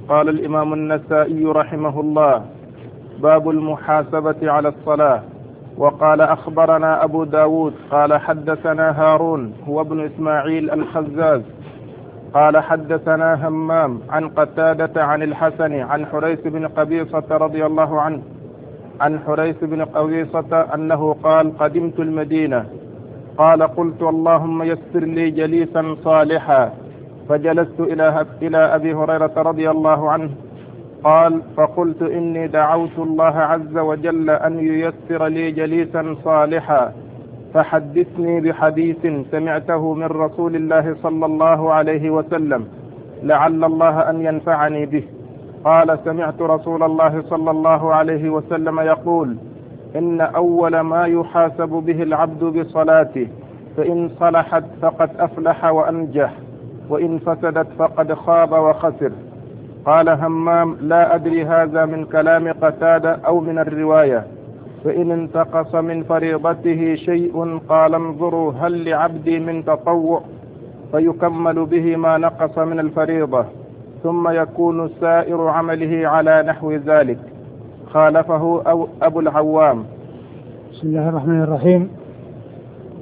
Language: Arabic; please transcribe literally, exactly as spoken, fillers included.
قال الإمام النسائي رحمه الله: باب المحاسبة على الصلاة. وقال أخبرنا أبو داود قال حدثنا هارون هو ابن إسماعيل الخزاز قال حدثنا همام عن قتادة عن الحسن عن حريث بن قبيصة رضي الله عنه عن حريث بن قبيصة أنه قال: قدمت المدينة، قال: قلت اللهم يسر لي جليسا صالحا، فجلست إلى إلى أبي هريرة رضي الله عنه قال: فقلت إني دعوت الله عز وجل أن ييسر لي جليسا صالحا، فحدثني بحديث سمعته من رسول الله صلى الله عليه وسلم لعل الله أن ينفعني به. قال: سمعت رسول الله صلى الله عليه وسلم يقول: إن أول ما يحاسب به العبد بصلاته، فإن صلحت فقد أفلح وأنجح، وإن فسدت فقد خاب وخسر. قال همام: لا أدري هذا من كلام قتادة أو من الرواية. فإن انتقص من فريضته شيء قال: انظروا هل لعبدي من تطوع، فيكمل به ما نقص من الفريضة، ثم يكون سائر عمله على نحو ذلك. خالفه أو أبو العوام. بسم الله الرحمن الرحيم.